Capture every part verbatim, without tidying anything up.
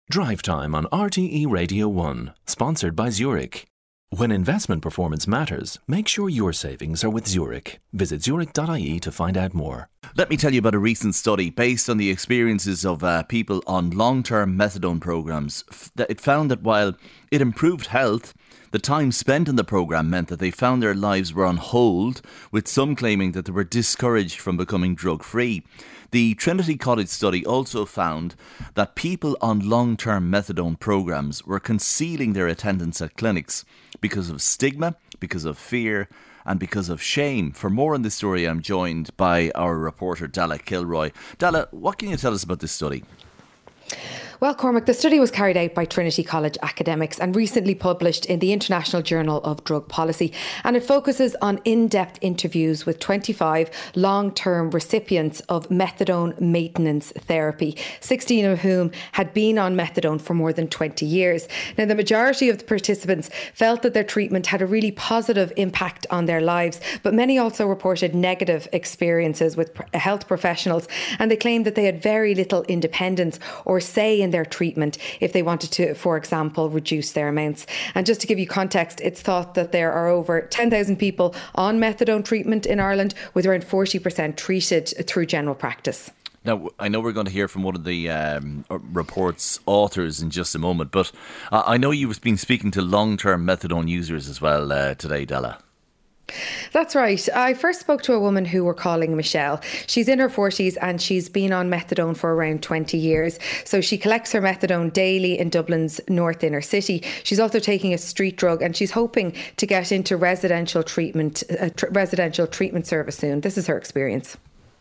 Drive Time on R T E Radio one, sponsored by Zurich. When investment performance matters, make sure your savings are with Zurich. Visit zurich dot I E to find out more. Let me tell you about a recent study based on the experiences of uh, people on long-term methadone programmes. It found that while it improved health, the time spent in the programme meant that they found their lives were on hold, with some claiming that they were discouraged from becoming drug-free. The Trinity College study also found that people on long-term methadone programmes were concealing their attendance at clinics because of stigma, because of fear and because of shame. For more on this story, I'm joined by our reporter Dalla Kilroy. Dalla, what can you tell us about this study? Well, Cormac, the study was carried out by Trinity College academics and recently published in the International Journal of Drug Policy. And it focuses on in-depth interviews with twenty-five long-term recipients of methadone maintenance therapy, sixteen of whom had been on methadone for more than twenty years. Now, the majority of the participants felt that their treatment had a really positive impact on their lives, but many also reported negative experiences with health professionals, and they claimed that they had very little independence or say in their treatment if they wanted to, for example, reduce their amounts. And just to give you context, it's thought that there are over ten thousand people on methadone treatment in Ireland, with around forty percent treated through general practice. Now, I know we're going to hear from one of the um, report's authors in just a moment, but uh, I know you've been speaking to long-term methadone users as well uh, today, Dalla. That's right. I first spoke to a woman who we're calling Michelle. She's in her forties and she's been on methadone for around twenty years. So she collects her methadone daily in Dublin's north inner city. She's also taking a street drug and she's hoping to get into residential treatment, a tr- residential treatment service soon. This is her experience.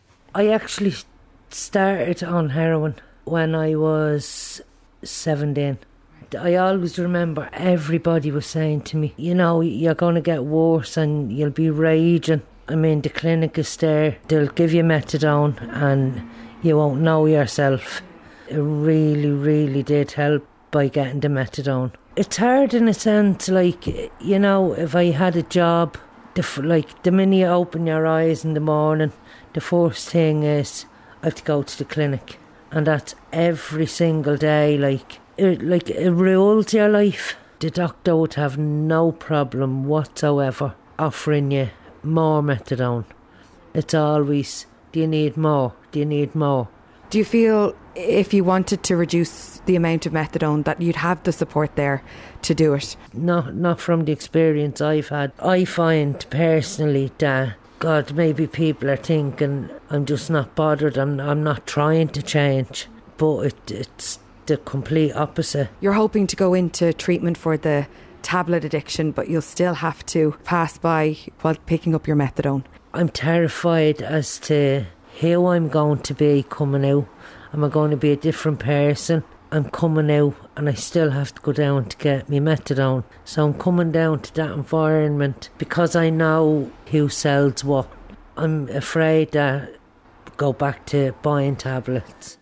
I actually started on heroin when I was seventeen. I always remember everybody was saying to me, you know, you're going to get worse and you'll be raging. I mean, the clinic is there, they'll give you methadone and you won't know yourself. It really, really did help by getting the methadone. It's hard in a sense, like, you know, if I had a job, the, like the minute you open your eyes in the morning, the first thing is I have to go to the clinic. And that's every single day, like, It, like it rules your life. The doctor would have no problem whatsoever offering you more methadone. It's always, do you need more? Do you need more? Do you feel if you wanted to reduce the amount of methadone that you'd have the support there to do it? No, not from the experience I've had. I find personally that, God, maybe people are thinking I'm just not bothered, I'm, I'm not trying to change. But it, it's the complete opposite. You're hoping to go into treatment for the tablet addiction, but you'll still have to pass by while picking up your methadone. I'm terrified as to who I'm going to be coming out. Am I going to be a different person? I'm coming out and I still have to go down to get me methadone. So I'm coming down to that environment because I know who sells what. I'm afraid that I'll go back to buying tablets.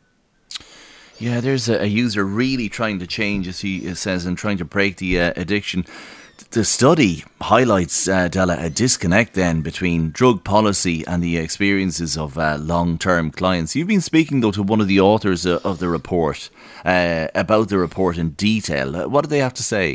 Yeah, there's a, a user really trying to change, as he says, and trying to break the uh, addiction. The study highlights, uh, Dalla, a disconnect then between drug policy and the experiences of uh, long-term clients. You've been speaking, though, to one of the authors uh, of the report uh, about the report in detail. Uh, what do they have to say?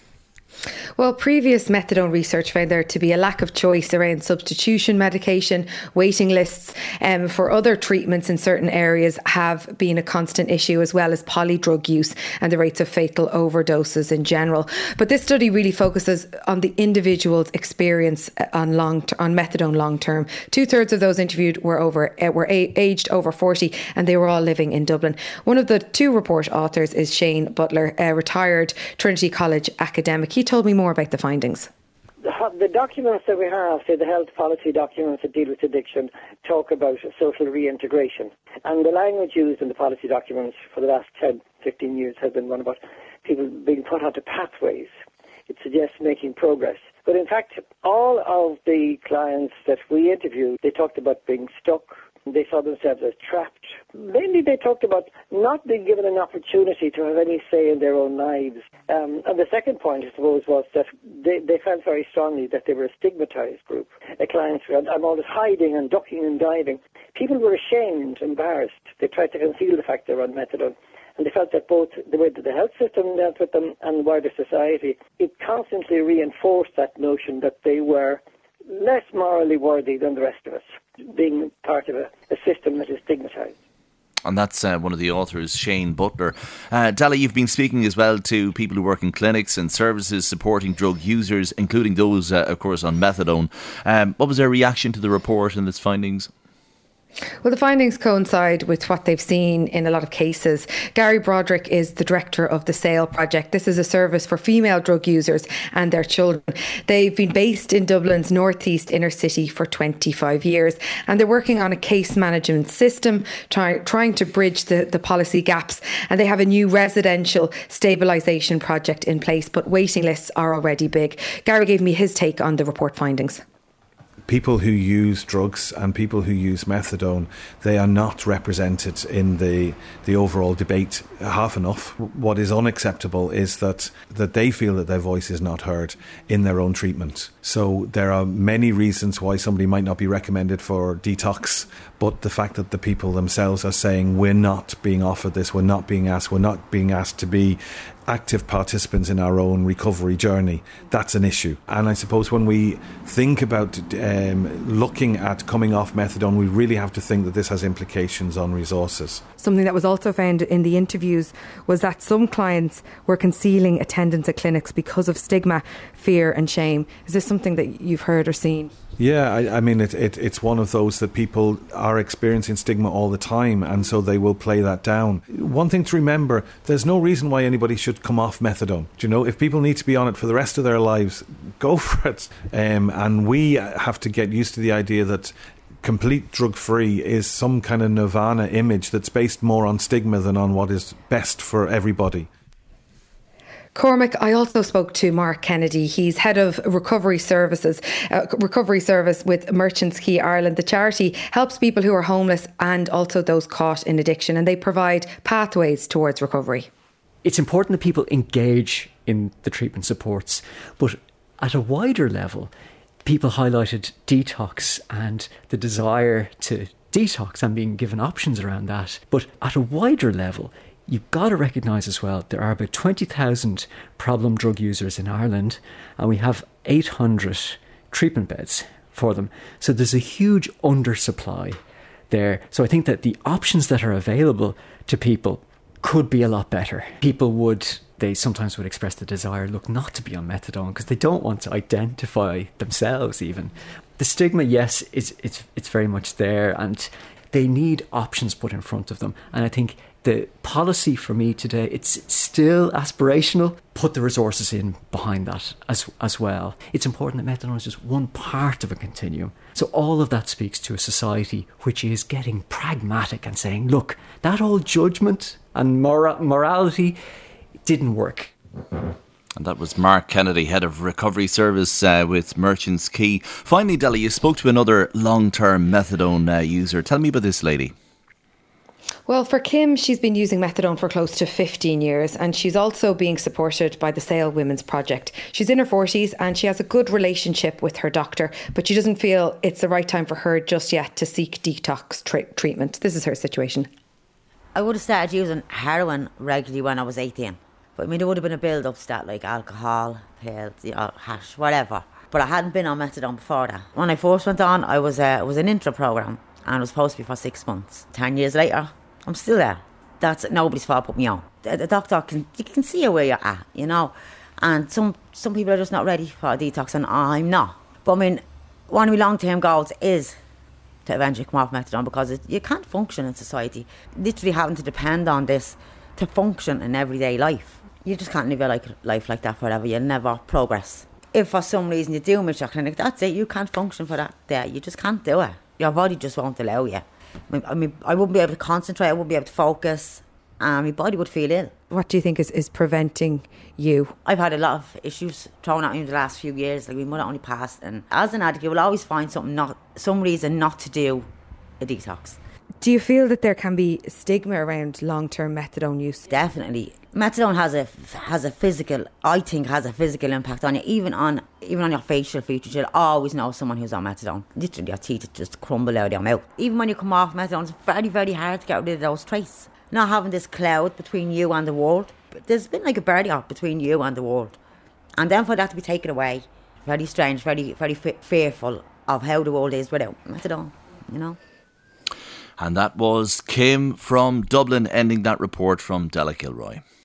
Well, previous methadone research found there to be a lack of choice around substitution medication. Waiting lists um, for other treatments in certain areas have been a constant issue, as well as polydrug use and the rates of fatal overdoses in general. But this study really focuses on the individual's experience on long t- on methadone long term. Two thirds of those interviewed were over uh, were a- aged over forty, and they were all living in Dublin. One of the two report authors is Shane Butler, a retired Trinity College academic. He told me more about the findings. The, the documents that we have, say the health policy documents that deal with addiction, talk about social reintegration. And the language used in the policy documents for the last ten, fifteen years has been one about people being put onto pathways. It suggests making progress. But in fact, all of the clients that we interviewed, they talked about being stuck. They saw themselves as trapped. Mainly they talked about not being given an opportunity to have any say in their own lives. Um, and the second point, I suppose, was that they, they felt very strongly that they were a stigmatised group. The clients were I'm always hiding and ducking and diving. People were ashamed, embarrassed. They tried to conceal the fact they were on methadone. And they felt that both the way that the health system dealt with them and wider society, it constantly reinforced that notion that they were less morally worthy than the rest of us, being part of a, a system that is stigmatised. And that's uh, one of the authors, Shane Butler. Uh, Dalla, you've been speaking as well to people who work in clinics and services supporting drug users, including those, uh, of course, on methadone. Um, what was their reaction to the report and its findings? Well, the findings coincide with what they've seen in a lot of cases. Gary Broderick is the director of the SAIL project. This is a service for female drug users and their children. They've been based in Dublin's northeast inner city for twenty-five years, and they're working on a case management system, try, trying to bridge the, the policy gaps. And they have a new residential stabilisation project in place, but waiting lists are already big. Gary gave me his take on the report findings. People who use drugs and people who use methadone, they are not represented in the the overall debate half enough. What is unacceptable is that, that they feel that their voice is not heard in their own treatment. So there are many reasons why somebody might not be recommended for detox, but the fact that the people themselves are saying we're not being offered this, we're not being asked, we're not being asked to be active participants in our own recovery journey, that's an issue. And I suppose when we think about um, looking at coming off methadone, we really have to think that this has implications on resources. Something that was also found in the interviews was that some clients were concealing attendance at clinics because of stigma, fear and shame. Is this something that you've heard or seen? Yeah, I, I mean, it, it, it's one of those that people are experiencing stigma all the time, and so they will play that down. One thing to remember, there's no reason why anybody should come off methadone. Do you know, if people need to be on it for the rest of their lives, go for it. Um, and we have to get used to the idea that complete drug-free is some kind of nirvana image that's based more on stigma than on what is best for everybody. Cormac, I also spoke to Mark Kennedy. He's head of recovery services, uh, recovery service with Merchants Quay Ireland. The charity helps people who are homeless and also those caught in addiction, and they provide pathways towards recovery. It's important that people engage in the treatment supports, but at a wider level, people highlighted detox and the desire to detox and being given options around that. But at a wider level, you've got to recognise as well, there are about twenty thousand problem drug users in Ireland, and we have eight hundred treatment beds for them. So there's a huge undersupply there. So I think that the options that are available to people could be a lot better. People would, they sometimes would express the desire, look, not to be on methadone because they don't want to identify themselves even. The stigma, yes, is it's it's very much there, and they need options put in front of them. And I think the policy for me today, it's still aspirational. Put the resources in behind that as as well. It's important that methadone is just one part of a continuum. So all of that speaks to a society which is getting pragmatic and saying, look, that old judgment and mora- morality didn't work. And that was Mark Kennedy, Head of Recovery Service uh, with Merchants Quay. Finally, Della, you spoke to another long-term methadone uh, user. Tell me about this lady. Well, for Kim, she's been using methadone for close to fifteen years, and she's also being supported by the SAIL Women's Project. She's in her forties and she has a good relationship with her doctor, but she doesn't feel it's the right time for her just yet to seek detox tra- treatment. This is her situation. I would have started using heroin regularly when I was eighteen. But I mean, there would have been a build-up to that, like alcohol, pills, you know, hash, whatever. But I hadn't been on methadone before that. When I first went on, I was uh, it was an intro programme, and it was supposed to be for six months. Ten years later, I'm still there. That's nobody's fault put me on. The, the doctor can you can see where you're at, you know. And some some people are just not ready for a detox, and I'm not. But I mean, one of my long-term goals is to eventually come off methadone, because it, you can't function in society. Literally having to depend on this to function in everyday life. You just can't live your like, life like that forever. You'll never progress. If for some reason you do miss your clinic, that's it. You can't function for that day. You just can't do it. Your body just won't allow you. I mean, I wouldn't be able to concentrate. I wouldn't be able to focus. And my body would feel ill. What do you think is, is preventing you? I've had a lot of issues thrown at me in the last few years. Like, my mother only passed. And as an addict, you will always find something not, some reason not to do a detox. Do you feel that there can be stigma around long-term methadone use? Definitely. Methadone has a has a physical, I think, has a physical impact on you. Even on even on your facial features, you'll always know someone who's on methadone. Literally, your teeth just crumble out of your mouth. Even when you come off methadone, it's very, very hard to get rid of those traces. not having this cloud between you and the world. But there's been like a barrier between you and the world. And then for that to be taken away, very strange, very, very f- fearful of how the world is without methadone, you know. And that was Kim from Dublin, ending that report from Della Kilroy.